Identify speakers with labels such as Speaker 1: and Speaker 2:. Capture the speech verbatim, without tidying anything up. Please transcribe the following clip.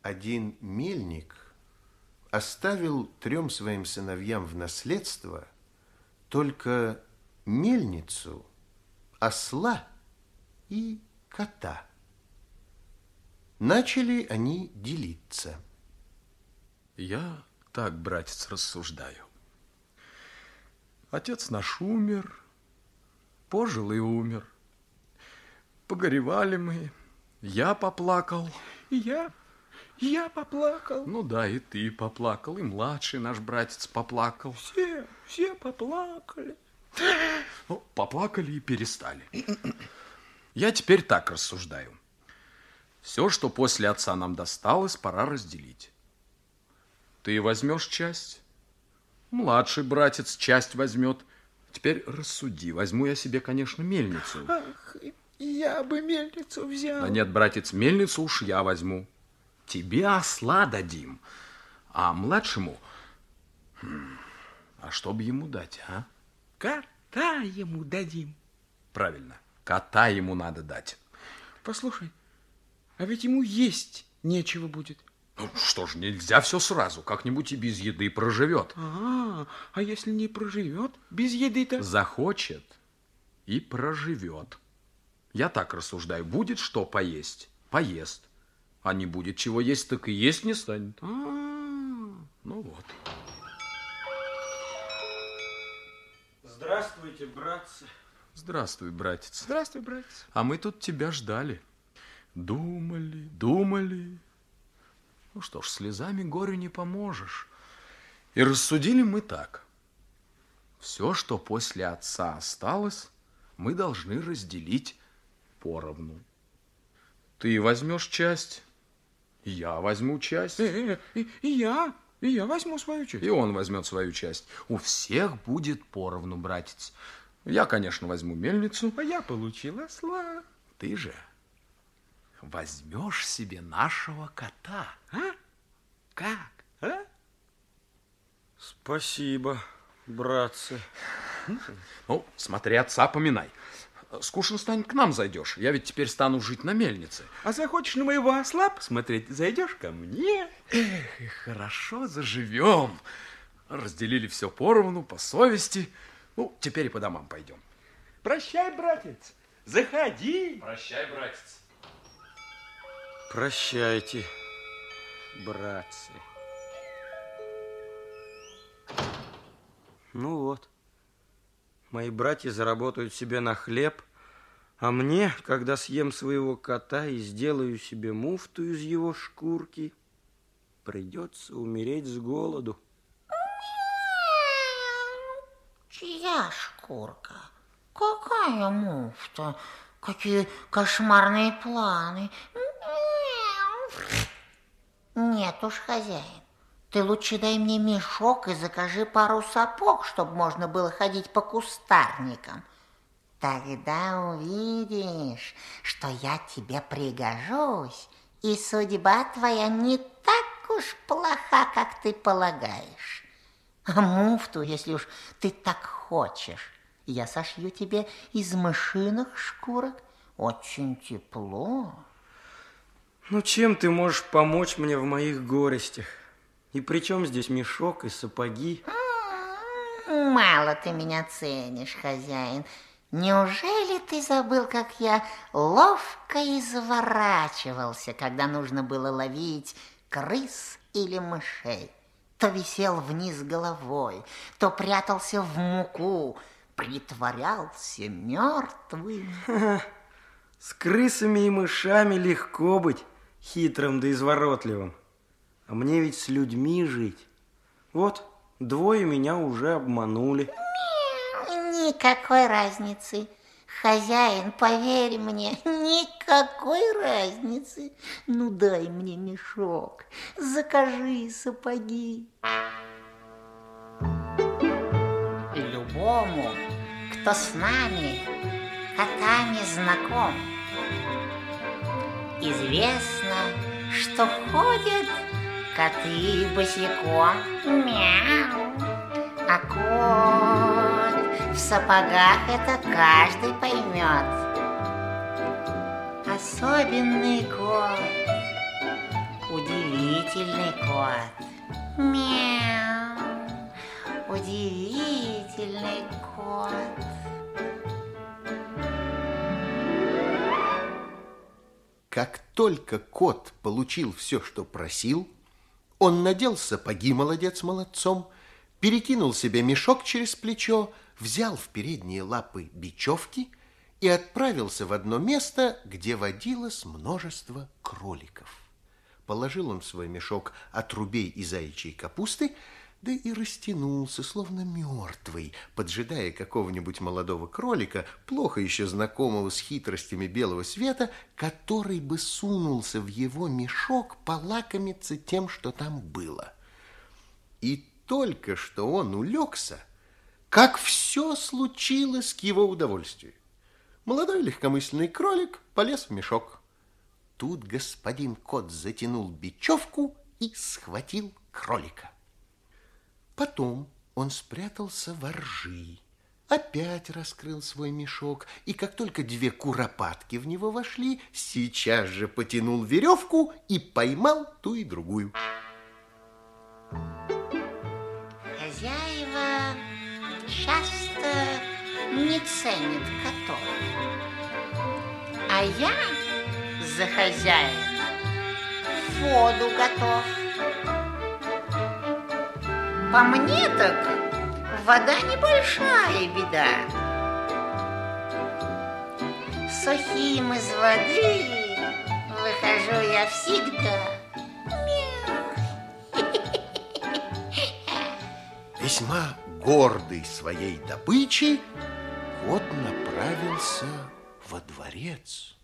Speaker 1: один мельник оставил трем своим сыновьям в наследство только мельницу, осла и кота. Начали они делиться.
Speaker 2: Я так, братец, рассуждаю. Отец наш умер, пожил и умер. Погоревали мы, я поплакал.
Speaker 3: И я, я поплакал.
Speaker 2: Ну да, и ты поплакал, и младший наш братец поплакал.
Speaker 3: Все, все поплакали.
Speaker 2: Ну, поплакали и перестали. Я теперь так рассуждаю. Все, что после отца нам досталось, пора разделить. Ты возьмешь часть, младший братец часть возьмет. Теперь рассуди, возьму я себе, конечно, мельницу.
Speaker 3: Ах, я бы мельницу взял.
Speaker 2: Да нет, братец, мельницу уж я возьму. Тебе осла дадим, а младшему... Хм, а что бы ему дать, а?
Speaker 3: Кота ему дадим.
Speaker 2: Правильно, кота ему надо дать.
Speaker 3: Послушай, а ведь ему есть нечего будет.
Speaker 2: Ну что ж, нельзя все сразу, как-нибудь и без еды проживет.
Speaker 3: А, а если не проживет без еды-то?
Speaker 2: Захочет и проживет. Я так рассуждаю, будет что поесть, поест. А не будет чего есть, так и есть не станет.
Speaker 3: А-а-а.
Speaker 2: Ну вот.
Speaker 4: Здравствуйте, братцы.
Speaker 2: Здравствуй, братец.
Speaker 3: Здравствуй, братец.
Speaker 2: А мы тут тебя ждали. Думали, думали. Ну что ж, слезами горю не поможешь. И рассудили мы так. Все, что после отца осталось, мы должны разделить поровну. Ты возьмешь часть, я возьму часть.
Speaker 3: Э, э, и, и я, и я возьму свою часть.
Speaker 2: И он возьмет свою часть. У всех будет поровну, братец. Я, конечно, возьму мельницу.
Speaker 3: А я получил осла.
Speaker 2: Ты же возьмешь себе нашего кота.
Speaker 3: А? Как? А?
Speaker 4: Спасибо, братцы.
Speaker 2: Ну, смотри, отца поминай. Скучно станет, к нам зайдешь. Я ведь теперь стану жить на мельнице.
Speaker 3: А захочешь на моего осла посмотреть, зайдешь ко мне.
Speaker 2: Эх, хорошо заживем. Разделили все поровну, по совести. Ну, теперь и по домам пойдем.
Speaker 3: Прощай, братец. Заходи.
Speaker 2: Прощай, братец.
Speaker 4: Прощайте, братцы. Ну вот, мои братья заработают себе на хлеб, а мне, когда съем своего кота и сделаю себе муфту из его шкурки, придется умереть с голоду.
Speaker 5: Чья шкурка? Какая муфта? Какие кошмарные планы. Нет уж, хозяин, ты лучше дай мне мешок и закажи пару сапог, чтобы можно было ходить по кустарникам. Тогда увидишь, что я тебе пригожусь, и судьба твоя не так уж плоха, как ты полагаешь. А муфту, если уж ты так хочешь, я сошью тебе из мышиных шкурок. Очень тепло.
Speaker 4: Ну, чем ты можешь помочь мне в моих горестях? И при чем здесь мешок и сапоги?
Speaker 5: Мало ты меня ценишь, хозяин. Неужели ты забыл, как я ловко изворачивался, когда нужно было ловить крыс или мышей? То висел вниз головой, то прятался в муку, притворялся мертвым.
Speaker 4: С крысами и мышами легко быть хитрым да изворотливым. А мне ведь с людьми жить. Вот, двое меня уже обманули.
Speaker 5: Никакой разницы. Хозяин, поверь мне, никакой разницы. Ну, дай мне мешок, закажи сапоги. Любому, кто с нами, котами знаком, известно, что ходят коты босиком. Мяу. А кот в сапогах это каждый поймет. Особенный кот. У Удивительный кот. Мяу. Удивительный кот.
Speaker 1: Как только кот получил все, что просил, он надел сапоги молодец молодцом, перекинул себе мешок через плечо, взял в передние лапы бечевки и отправился в одно место, где водилось множество кроликов. Положил он в свой мешок отрубей и заячьей капусты, да и растянулся, словно мертвый, поджидая какого-нибудь молодого кролика, плохо еще знакомого с хитростями белого света, который бы сунулся в его мешок полакомиться тем, что там было. И только что он улегся, как все случилось к его удовольствию. Молодой легкомысленный кролик полез в мешок. Тут господин кот затянул бечевку и схватил кролика. Потом он спрятался во ржи, опять раскрыл свой мешок, и как только две куропатки в него вошли, сейчас же потянул веревку и поймал ту и другую.
Speaker 5: Хозяева часто не ценят котов, а я за хозяина воду готов. По мне так вода небольшая беда. Сухим из воды выхожу я всегда.
Speaker 1: Весьма гордый своей добычей, кот направился во дворец.